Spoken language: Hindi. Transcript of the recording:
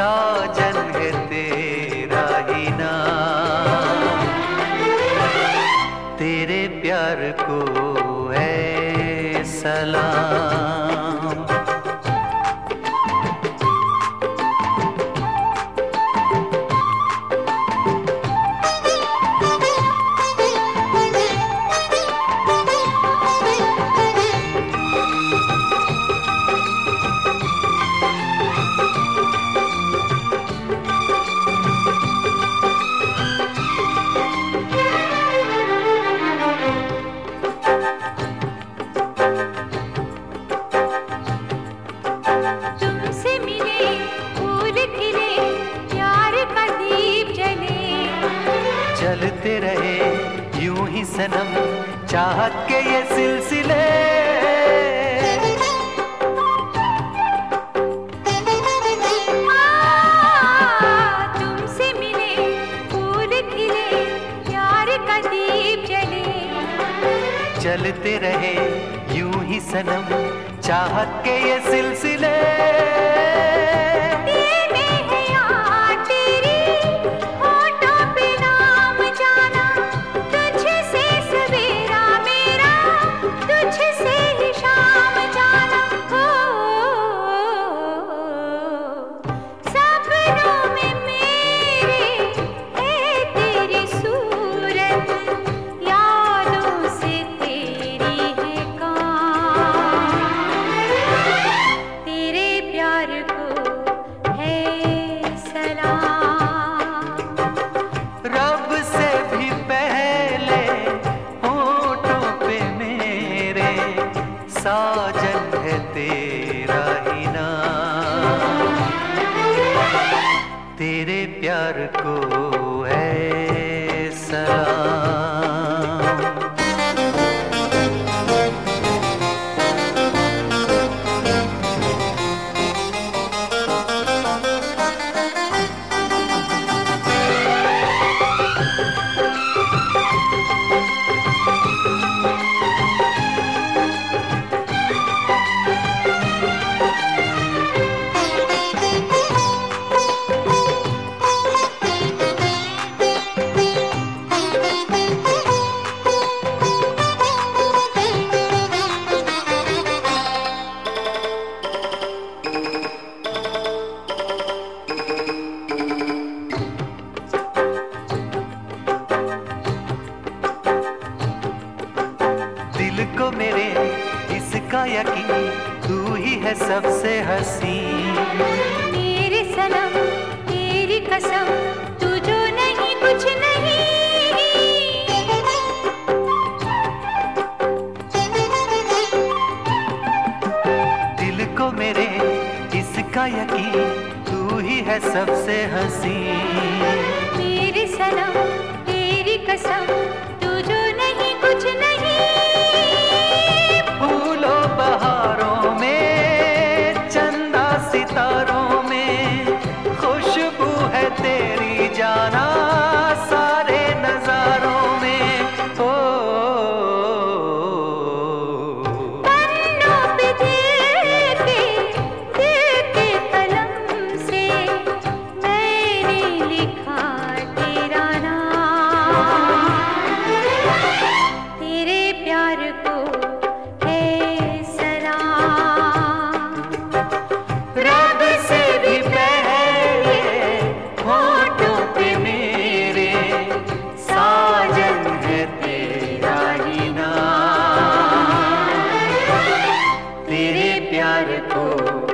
साजन है तेरा ही नाम। तेरे प्यार को है सलाम। चलते रहे यूं ही सनम चाहत के ये सिलसिले। तुमसे मिले फूल खिले प्यार का दीप जले। चलते रहे यूं ही सनम चाहत के ये सिलसिले। साजन है तेरा ही नाम। तेरे प्यार को है सलाम। दिल को मेरे इसका यकीन तू ही है सबसे हंसी। मेरे सनम तेरी कसम तू जो नहीं कुछ नहीं। दिल को मेरे इसका यकीन तू ही है सबसे हंसी। मेरे सनम तेरी कसम तू जो नहीं कुछ नहीं। फूलों बहारों में चंदा सितारों में खुशबू है तेरी जाना सारे नजारों में। ओ पन्नों पे दिल के कलम से मैंने लिखा तेरा नाम। तेरे प्यार को रब से भी पहले होठों पे मेरे साजन है तेरा ही नाम। तेरे प्यार को